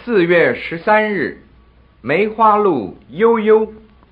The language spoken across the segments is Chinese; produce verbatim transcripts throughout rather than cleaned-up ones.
四月十三日，梅花鹿悠悠。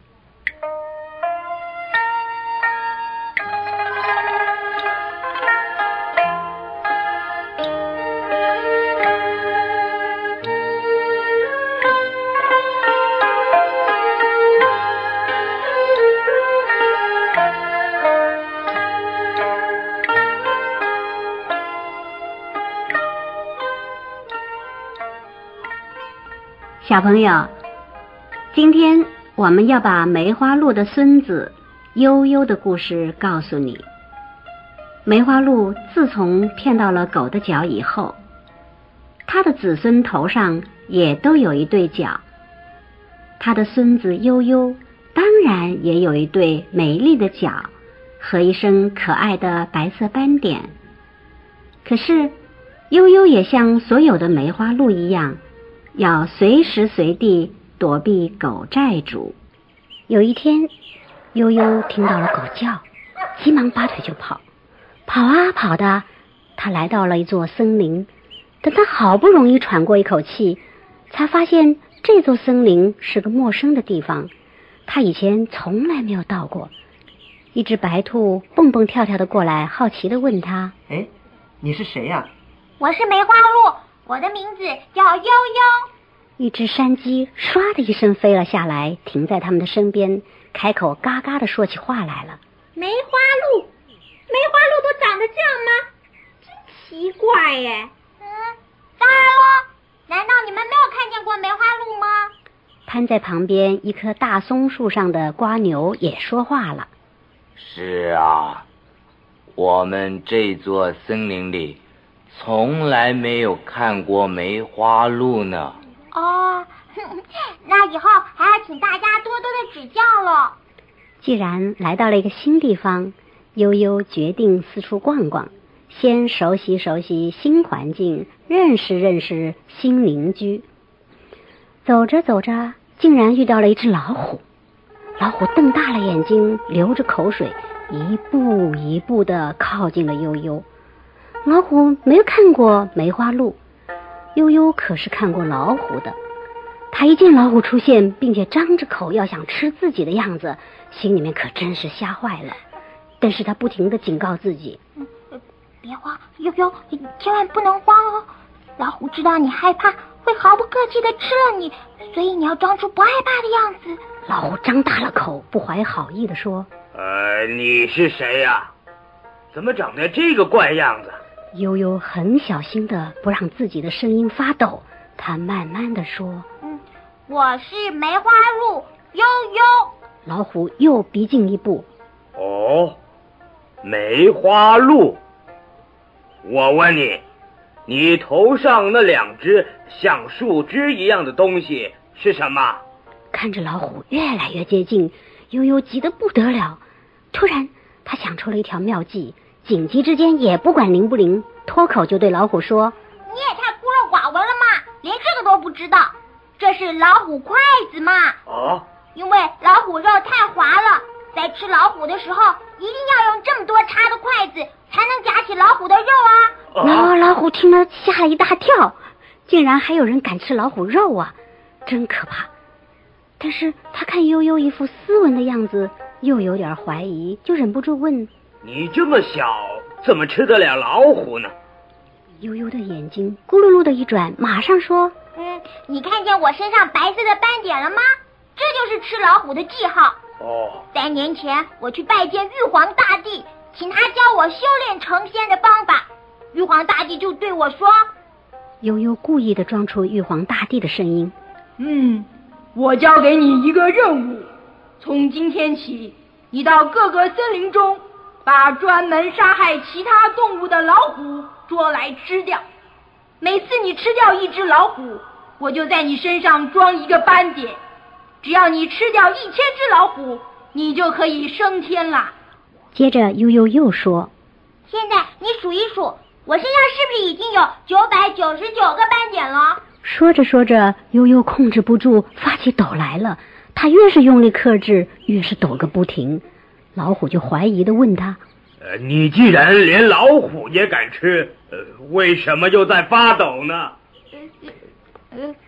小朋友，今天我们要把梅花鹿的孙子悠悠的故事告诉你。梅花鹿自从骗到了狗的脚以后，他的子孙头上也都有一对角，他的孙子悠悠当然也有一对美丽的角和一身可爱的白色斑点。可是悠悠也像所有的梅花鹿一样，要随时随地躲避狗债主。有一天，悠悠听到了狗叫，急忙拔腿就跑，跑啊跑的，他来到了一座森林。等他好不容易喘过一口气，才发现这座森林是个陌生的地方，他以前从来没有到过。一只白兔蹦蹦跳跳的过来，好奇地问他： 哎，你是谁呀？ 我是梅花鹿，我的名字叫悠悠。 一只山鸡唰的一声飞了下来，停在他们的身边，开口嘎嘎地说起话来了。 梅花鹿，梅花鹿都长得这样吗？真奇怪耶。嗯，当然了，难道你们没有看见过梅花鹿吗？ 攀在旁边一棵大松树上的瓜牛也说话了。 是啊，我们这座森林里从来没有看过梅花鹿呢。 哦，那以后还要请大家多多的指教了。 既然来到了一个新地方，悠悠决定四处逛逛，先熟悉熟悉新环境，认识认识新邻居。走着走着，竟然遇到了一只老虎。老虎瞪大了眼睛，流着口水，一步一步地靠近了悠悠。老虎没有看过梅花鹿，悠悠可是看过老虎的。他一见老虎出现，并且张着口要想吃自己的样子，心里面可真是吓坏了。但是他不停地警告自己： 嗯，别慌，悠悠，千万不能慌哦。老虎知道你害怕，会毫不客气地吃了你，所以你要装出不害怕的样子。 老虎张大了口，不怀好意地说： 呃，你是谁呀？怎么长得这个怪样子？ 悠悠很小心的不让自己的声音发抖，他慢慢的说： 嗯，我是梅花鹿悠悠。 老虎又逼近一步。 哦，梅花鹿。我问你，你头上那两只像树枝一样的东西是什么？ 看着老虎越来越接近，悠悠急得不得了。突然他想出了一条妙计，紧急之间也不管灵不灵，脱口就对老虎说： 你也太孤陋寡闻了嘛，连这个都不知道。这是老虎筷子嘛。 哦， 因为老虎肉太滑了，在吃老虎的时候一定要用这么多叉的筷子才能夹起老虎的肉啊。 哦，老虎听了吓了一大跳，竟然还有人敢吃老虎肉啊，真可怕。但是他看悠悠一副斯文的样子，又有点怀疑，就忍不住问： 你这么小，怎么吃得了老虎呢？ 悠悠的眼睛咕噜噜的一转，马上说： 嗯，你看见我身上白色的斑点了吗？这就是吃老虎的记号。 哦， 三年前我去拜见玉皇大帝，请他教我修炼成仙的方法。玉皇大帝就对我说。 悠悠故意的装出玉皇大帝的声音： 嗯，我交给你一个任务，从今天起，你到各个森林中，把专门杀害其他动物的老虎捉来吃掉。每次你吃掉一只老虎，我就在你身上装一个斑点。只要你吃掉一千只老虎，你就可以升天啦。 接着悠悠又说： 现在你数一数，我身上是不是已经有九百九十九个斑点了？ 说着说着，悠悠控制不住发起抖来了。他越是用力克制，越是抖个不停。老虎就怀疑地问他： 呃，你既然连老虎也敢吃，呃，为什么又在发抖呢？ 呃，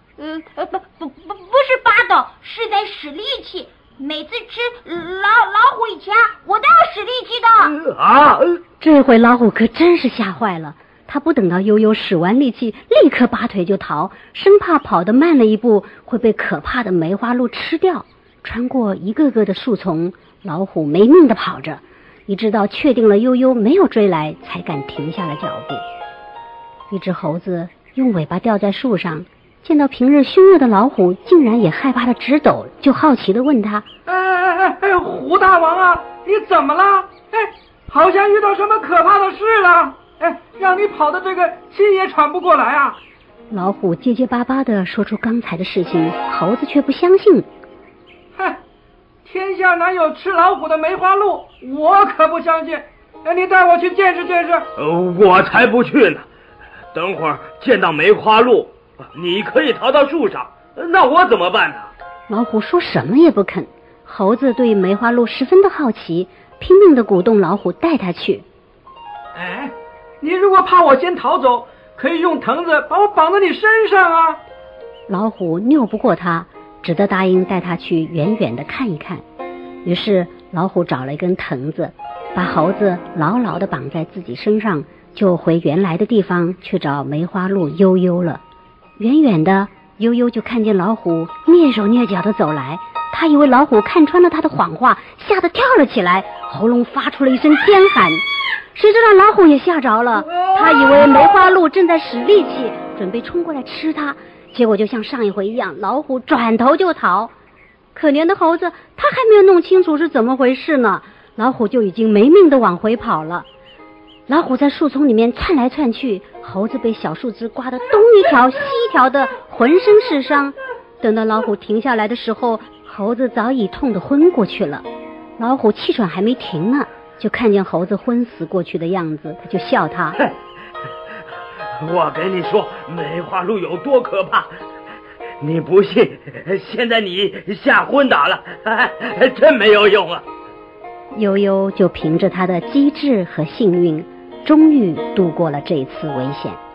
呃呃不不不不是拔刀，是在使力气。每次吃老老虎以前，我都要使力气的。 啊！ 这回老虎可真是吓坏了，他不等到悠悠使完力气，立刻拔腿就逃，生怕跑得慢了一步会被可怕的梅花鹿吃掉。穿过一个个的树丛，老虎没命地跑着，一直到确定了悠悠没有追来，才敢停下了脚步。一只猴子用尾巴吊在树上，见到平日凶恶的老虎，竟然也害怕的直抖，就好奇地问他： 哎哎哎哎，虎大王啊，你怎么了？哎，好像遇到什么可怕的事了？哎，让你跑的这个气也喘不过来啊！ 老虎结结巴巴地说出刚才的事情，猴子却不相信。 哼，天下哪有吃老虎的梅花鹿？我可不相信。哎，你带我去见识见识。 呃，我才不去呢。等会儿见到梅花鹿，你可以逃到树上，那我怎么办呢？ 老虎说什么也不肯。猴子对梅花鹿十分的好奇，拼命地鼓动老虎带他去。 哎，你如果怕我先逃走，可以用藤子把我绑在你身上啊。 老虎拗不过他，只得答应带他去远远地看一看。于是老虎找了一根藤子，把猴子牢牢地绑在自己身上，就回原来的地方去找梅花鹿悠悠了。远远的，悠悠就看见老虎蹑手蹑脚地走来，他以为老虎看穿了他的谎话，吓得跳了起来，喉咙发出了一声尖喊。谁知道老虎也吓着了，他以为梅花鹿正在使力气，准备冲过来吃他，结果就像上一回一样，老虎转头就逃。可怜的猴子，他还没有弄清楚是怎么回事呢，老虎就已经没命地往回跑了。老虎在树丛里面窜来窜去，猴子被小树枝刮得东一条西一条的，浑身是伤。等到老虎停下来的时候，猴子早已痛得昏过去了。老虎气喘还没停呢，就看见猴子昏死过去的样子，他就笑他： 我跟你说梅花鹿有多可怕，你不信，现在你吓昏倒了，真没有用啊。 悠悠就凭着他的机智和幸运，终于度过了这次危险。